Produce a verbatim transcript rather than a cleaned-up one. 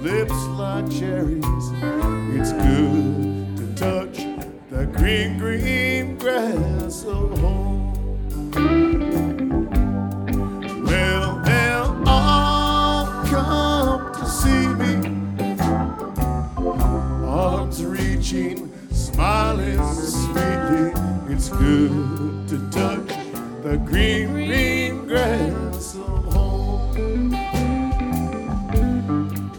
lips like cherries. It's good to touch the green, green grass of home. Well, they'll all come to see me, arms reaching, smiling sweetly. It's good to touch the green, green grass of home.